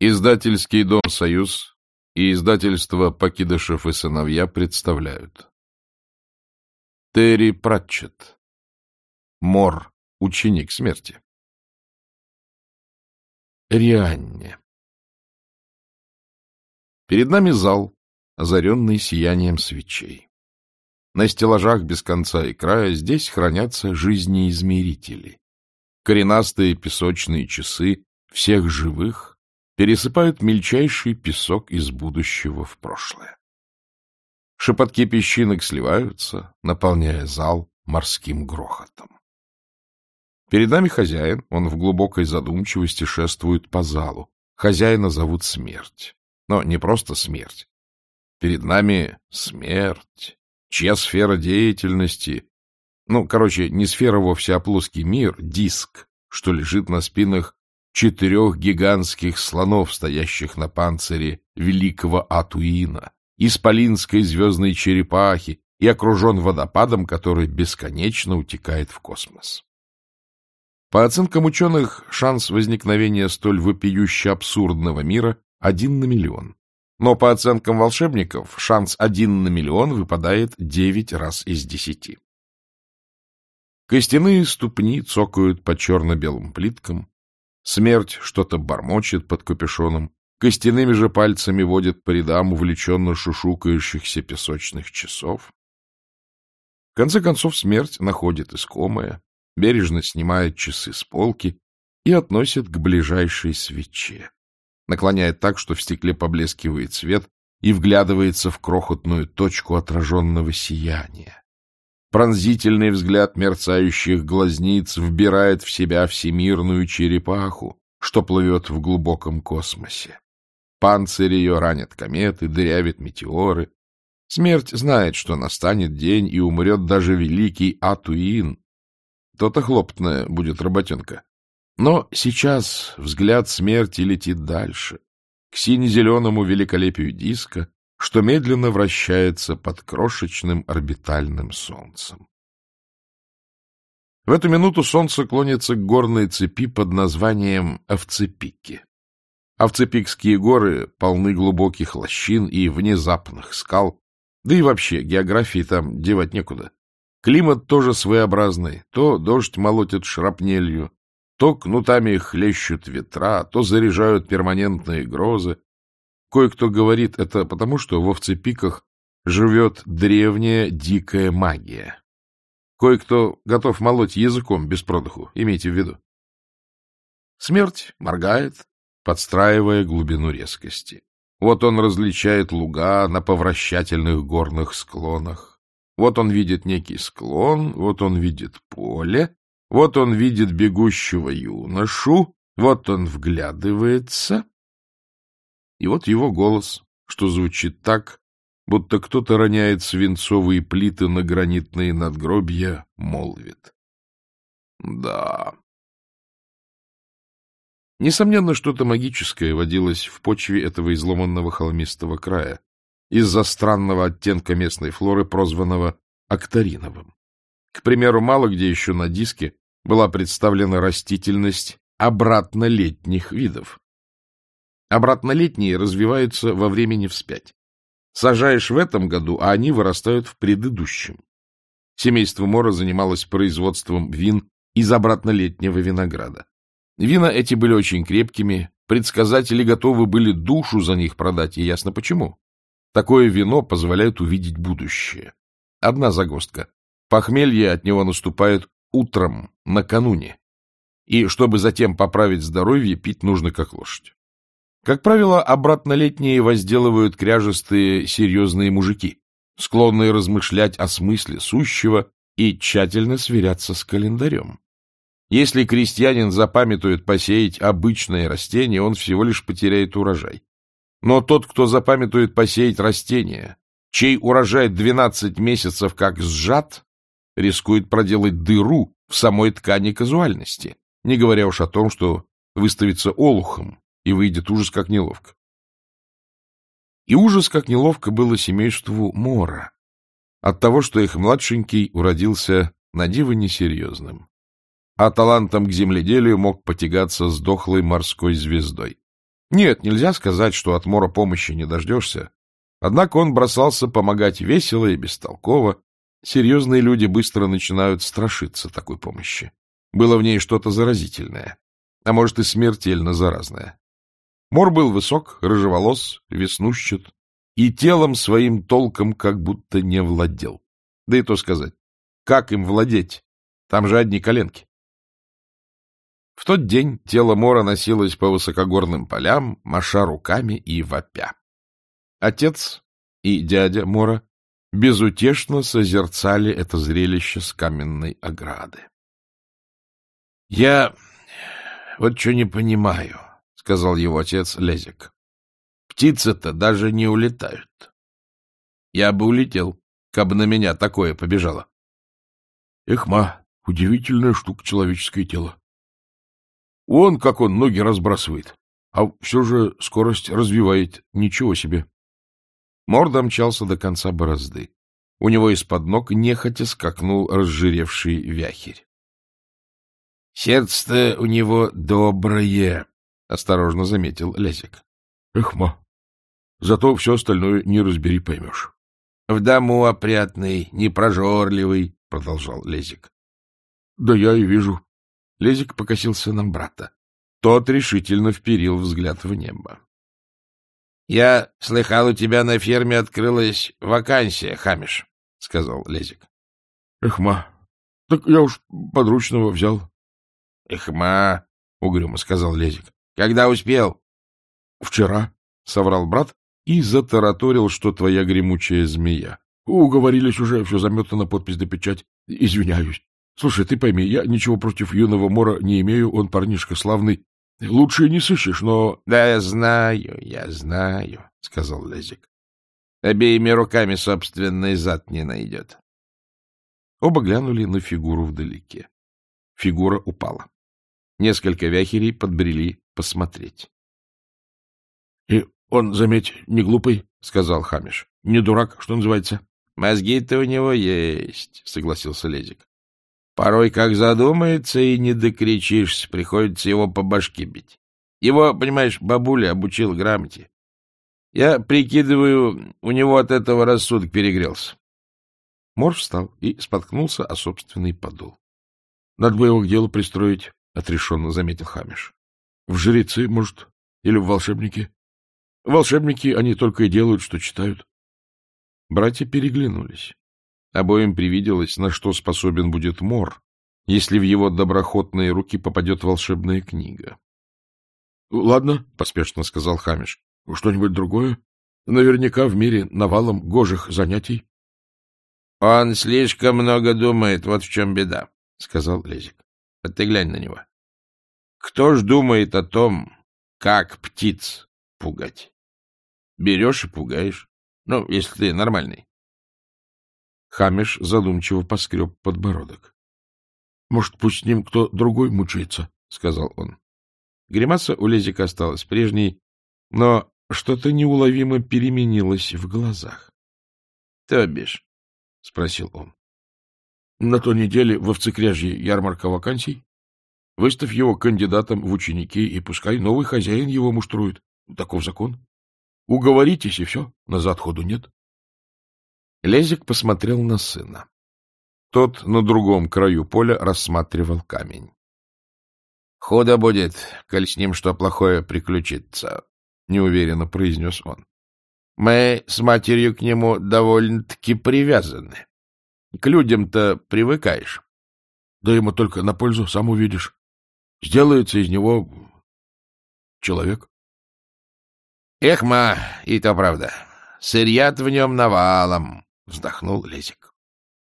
Издательский дом «Союз» и издательство «Покидышев и сыновья» представляют. Терри Пратчетт. Мор. Ученик смерти. Рианне. Перед нами зал, озаренный сиянием свечей. На стеллажах без конца и края здесь хранятся жизнеизмерители. Коренастые песочные часы всех живых пересыпают мельчайший песок из будущего в прошлое. Шепотки песчинок сливаются, наполняя зал морским грохотом. Перед нами хозяин, он в глубокой задумчивости шествует по залу. Хозяина зовут Смерть. Но не просто смерть. Перед нами смерть, чья сфера деятельности, не сфера вовсе, а плоский мир, диск, что лежит на спинах 4 гигантских слонов, стоящих на панцире великого Атуина, исполинской звездной черепахи, и окружен водопадом, который бесконечно утекает в космос. По оценкам ученых, шанс возникновения столь вопиюще абсурдного мира 1 на миллион. Но по оценкам волшебников, шанс 1 на миллион выпадает 9 раз из 10. Костяные ступни цокают по черно-белым плиткам, Смерть что-то бормочет под капюшоном, костяными же пальцами водит по рядам увлеченно шушукающихся песочных часов. В конце концов Смерть находит искомое, бережно снимает часы с полки и относит к ближайшей свече. Наклоняет так, что в стекле поблескивает свет, и вглядывается в крохотную точку отраженного сияния. Пронзительный взгляд мерцающих глазниц вбирает в себя всемирную черепаху, что плывет в глубоком космосе. Панцирь ее ранят кометы, дырявят метеоры. Смерть знает, что настанет день, и умрет даже великий Атуин. То-то хлопотная будет работенка. Но сейчас взгляд Смерти летит дальше, к сине-зеленому великолепию диска, что медленно вращается под крошечным орбитальным солнцем. В эту минуту солнце клонится к горной цепи под названием Овцепики. Овцепикские горы полны глубоких лощин и внезапных скал, да и вообще географии там девать некуда. Климат тоже своеобразный, то дождь молотит шрапнелью, то кнутами хлещут ветра, то заряжают перманентные грозы. Кое-кто говорит это потому, что в Овцепиках живет древняя дикая магия. Кое-кто готов молоть языком без продыху, имейте в виду. Смерть моргает, подстраивая глубину резкости. Вот он различает луга на повращательных горных склонах. Вот он видит некий склон, вот он видит поле, вот он видит бегущего юношу, вот он вглядывается. И вот его голос, что звучит так, будто кто-то роняет свинцовые плиты на гранитные надгробья, молвит. Да. Несомненно, что-то магическое водилось в почве этого изломанного холмистого края, из-за странного оттенка местной флоры, прозванного акториновым. К примеру, мало где еще на диске была представлена растительность обратнолетних видов. Обратнолетние развиваются во времени вспять. Сажаешь в этом году, а они вырастают в предыдущем. Семейство Мора занималось производством вин из обратнолетнего винограда. Вина эти были очень крепкими, предсказатели готовы были душу за них продать, и ясно почему. Такое вино позволяет увидеть будущее. Одна загвоздка. Похмелье от него наступает утром, накануне. И чтобы затем поправить здоровье, пить нужно как лошадь. Как правило, обратнолетние возделывают кряжестые серьезные мужики, склонные размышлять о смысле сущего и тщательно сверяться с календарем. Если крестьянин запамятует посеять обычное растение, он всего лишь потеряет урожай. Но тот, кто запамятует посеять растение, чей урожай 12 месяцев как сжат, рискует проделать дыру в самой ткани казуальности, не говоря уж о том, что выставится олухом, и выйдет ужас как неловко. И ужас как неловко было семейству Мора от того, что их младшенький уродился на диво несерьезным, а талантом к земледелию мог потягаться с дохлой морской звездой. Нет, нельзя сказать, что от Мора помощи не дождешься. Однако он бросался помогать весело и бестолково. Серьезные люди быстро начинают страшиться такой помощи. Было в ней что-то заразительное, а может и смертельно заразное. Мор был высок, рыжеволос, веснушчат, и телом своим толком как будто не владел. Да и то сказать, как им владеть? Там же одни коленки. В тот день тело Мора носилось по высокогорным полям, маша руками и вопя. Отец и дядя Мора безутешно созерцали это зрелище с каменной ограды. — Я вот что не понимаю, — сказал его отец Лезик. — Птицы-то даже не улетают. Я бы улетел, кабы на меня такое побежало. — Эхма, удивительная штука человеческое тело. Вон как он ноги разбрасывает, а все же скорость развивает. Ничего себе. Мор домчался до конца борозды. У него из-под ног нехотя скакнул разжиревший вяхерь. — Сердце-то у него доброе, — осторожно заметил Лезик. — Эхма, зато все остальное не разбери, поймешь. — В дому опрятный, непрожорливый, — продолжал Лезик. — Да я и вижу. Лезик покосился на брата. Тот решительно вперил взгляд в небо. — Я слыхал, у тебя на ферме открылась вакансия, Хамиш, — сказал Лезик. — Эхма, так я уж подручного взял. — Эхма, — угрюмо сказал Лезик. — Когда успел? — Вчера, — соврал брат и затараторил, что твоя гремучая змея. — Уговорились уже, все заметано, подпись да печать. Извиняюсь. Слушай, ты пойми, я ничего против юного Мора не имею, он парнишка славный. Лучше не сыщешь, но... — Да, я знаю, — сказал Лезик. — Обеими руками собственный зад не найдет. Оба глянули на фигуру вдалеке. Фигура упала. Несколько вяхерей подбрели посмотреть. — И он, заметь, не глупый, — сказал Хамиш. — Не дурак, что называется. — Мозги-то у него есть, — согласился Лезик. Порой как задумается, и не докричишься, приходится его по башке бить. Его, понимаешь, бабуля обучил грамоте. Я прикидываю, у него от этого рассудок перегрелся. Мор встал и споткнулся о собственный подол. — Надо бы его к делу пристроить, — отрешенно заметил Хамиш. — В жрецы, может, или в волшебники? Волшебники, они только и делают, что читают. Братья переглянулись. Обоим привиделось, на что способен будет Мор, если в его доброхотные руки попадет волшебная книга. — Ладно, — поспешно сказал Хамиш, — что-нибудь другое? Наверняка в мире навалом гожих занятий. — Он слишком много думает, вот в чем беда, — сказал Лезик. — Вот ты глянь на него. Кто ж думает о том, как птиц пугать? Берешь и пугаешь. Ну, если ты нормальный. Хамиш задумчиво поскреб подбородок. — Может, пусть с ним кто другой мучается, — сказал он. Гримаса у Лезика осталась прежней, но что-то неуловимо переменилось в глазах. — То бишь? — спросил он. — На той неделе в Овцекряжье ярмарка вакансий. Выставь его кандидатом в ученики, и пускай новый хозяин его муштрует. Таков закон. Уговоритесь, и все, назад ходу нет. Лезик посмотрел на сына. Тот на другом краю поля рассматривал камень. — Худо будет, коль с ним что плохое приключится, — неуверенно произнес он. — Мы с матерью к нему довольно-таки привязаны. К людям-то привыкаешь. Да ему только на пользу, сам увидишь. Сделается из него человек. — Эх, и то правда. Сырья-то в нем навалом, — вздохнул Лезик.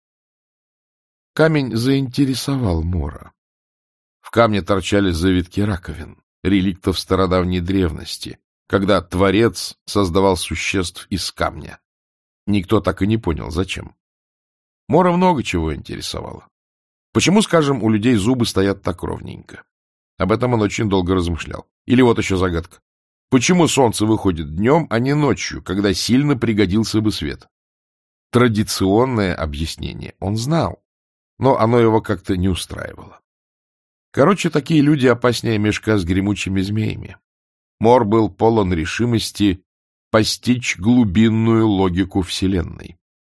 Камень заинтересовал Мора. В камне торчали завитки раковин, реликтов стародавней древности, когда Творец создавал существ из камня. Никто так и не понял, зачем. Мора много чего интересовало. Почему, скажем, у людей зубы стоят так ровненько? Об этом он очень долго размышлял. Или вот еще загадка. Почему солнце выходит днем, а не ночью, когда сильно пригодился бы свет? Традиционное объяснение он знал, но оно его как-то не устраивало. Короче, такие люди опаснее мешка с гремучими змеями. Мор был полон решимости постичь глубинную логику Вселенной.